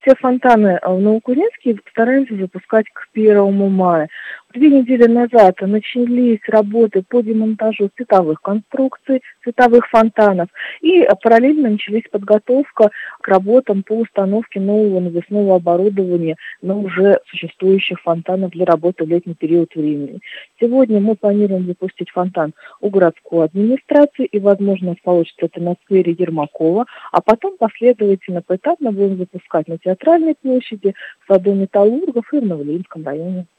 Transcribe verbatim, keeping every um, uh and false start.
все фонтаны в Новокузнецке стараемся запускать к первому мая. Две недели назад начались работы по демонтажу световых конструкций, световых фонтанов, и параллельно началась подготовка к работам по установке нового навесного оборудования на уже существующих фонтанах для работы в летний период времени. Сегодня мы планируем запустить фонтан у городской администрации, и, возможно, получится это на сквере Ермакова, а потом последовательно, поэтапно будем запускать на Театральной площади, в саду Металлургов и в Новоильинском районе.